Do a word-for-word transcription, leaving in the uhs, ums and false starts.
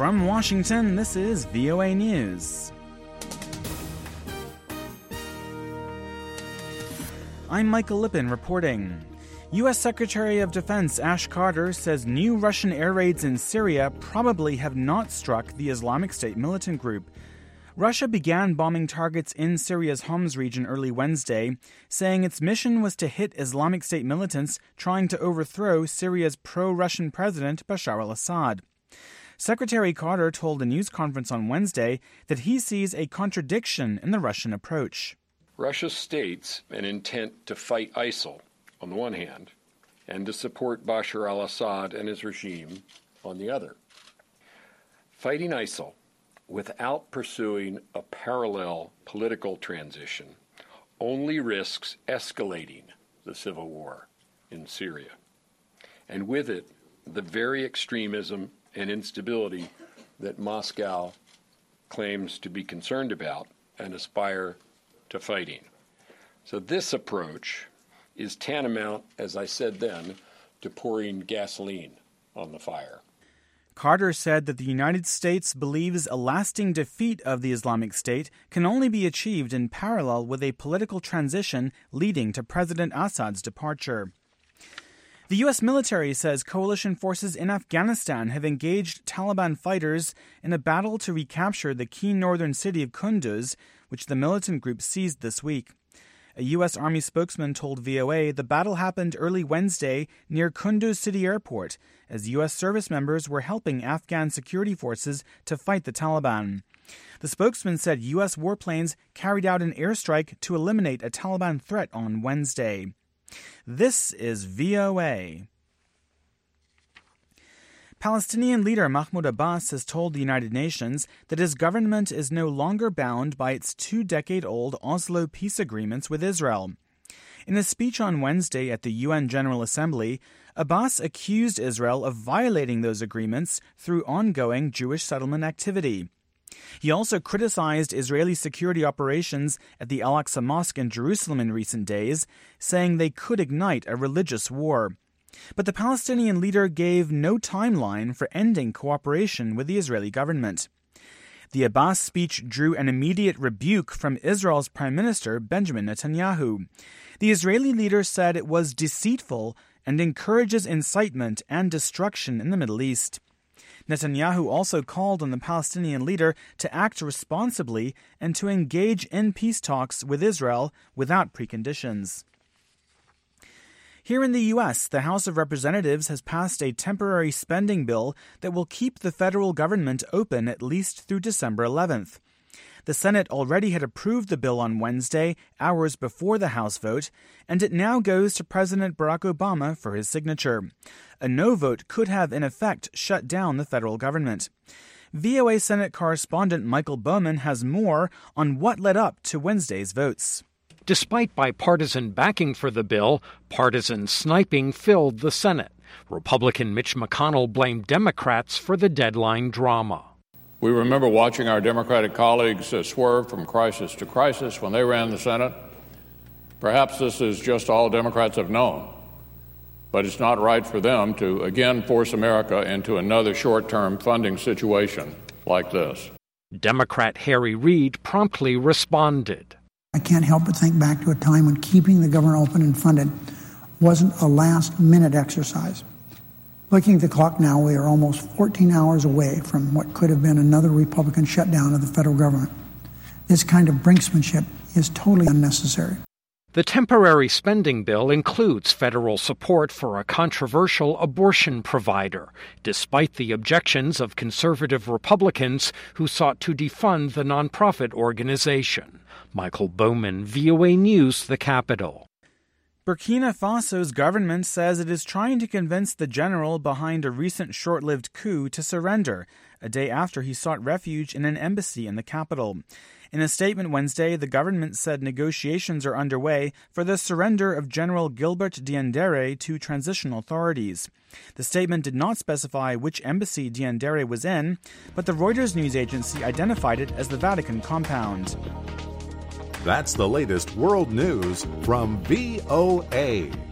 From Washington, this is V O A News. I'm Michael Lippin reporting. U S Secretary of Defense Ash Carter says new Russian air raids in Syria probably have not struck the Islamic State militant group. Russia began bombing targets in Syria's Homs region early Wednesday, saying its mission was to hit Islamic State militants trying to overthrow Syria's pro-Russian president Bashar al-Assad. Secretary Carter told a news conference on Wednesday that he sees a contradiction in the Russian approach. Russia states an intent to fight ISIL on the one hand and to support Bashar al-Assad and his regime on the other. Fighting ISIL without pursuing a parallel political transition only risks escalating the civil war in Syria, and with it, the very extremism and instability that Moscow claims to be concerned about and aspire to fighting. So this approach is tantamount, as I said then, to pouring gasoline on the fire. Carter said that the United States believes a lasting defeat of the Islamic State can only be achieved in parallel with a political transition leading to President Assad's departure. The U S military says coalition forces in Afghanistan have engaged Taliban fighters in a battle to recapture the key northern city of Kunduz, which the militant group seized this week. A U S Army spokesman told V O A the battle happened early Wednesday near Kunduz City Airport, as U S service members were helping Afghan security forces to fight the Taliban. The spokesman said U S warplanes carried out an airstrike to eliminate a Taliban threat on Wednesday. This is V O A. Palestinian leader Mahmoud Abbas has told the United Nations that his government is no longer bound by its two-decade-old Oslo peace agreements with Israel. In a speech on Wednesday at the U N General Assembly, Abbas accused Israel of violating those agreements through ongoing Jewish settlement activity. He also criticized Israeli security operations at the Al-Aqsa Mosque in Jerusalem in recent days, saying they could ignite a religious war. But the Palestinian leader gave no timeline for ending cooperation with the Israeli government. The Abbas speech drew an immediate rebuke from Israel's Prime Minister Benjamin Netanyahu. The Israeli leader said it was deceitful and encourages incitement and destruction in the Middle East. Netanyahu also called on the Palestinian leader to act responsibly and to engage in peace talks with Israel without preconditions. Here in the U S, the House of Representatives has passed a temporary spending bill that will keep the federal government open at least through December eleventh. The Senate already had approved the bill on Wednesday, hours before the House vote, and it now goes to President Barack Obama for his signature. A no vote could have, in effect, shut down the federal government. V O A Senate correspondent Michael Bowman has more on what led up to Wednesday's votes. Despite bipartisan backing for the bill, partisan sniping filled the Senate. Republican Mitch McConnell blamed Democrats for the deadline drama. We remember watching our Democratic colleagues uh, swerve from crisis to crisis when they ran the Senate. Perhaps this is just all Democrats have known, but it's not right for them to again force America into another short-term funding situation like this. Democrat Harry Reid promptly responded. I can't help but think back to a time when keeping the government open and funded wasn't a last-minute exercise. Looking at the clock now, we are almost fourteen hours away from what could have been another Republican shutdown of the federal government. This kind of brinksmanship is totally unnecessary. The temporary spending bill includes federal support for a controversial abortion provider, despite the objections of conservative Republicans who sought to defund the nonprofit organization. Michael Bowman, V O A News, the Capitol. Burkina Faso's government says it is trying to convince the general behind a recent short-lived coup to surrender, a day after he sought refuge in an embassy in the capital. In a statement Wednesday, the government said negotiations are underway for the surrender of General Gilbert Diendéré to transitional authorities. The statement did not specify which embassy Diendéré was in, but the Reuters news agency identified it as the Vatican compound. That's the latest world news from V O A.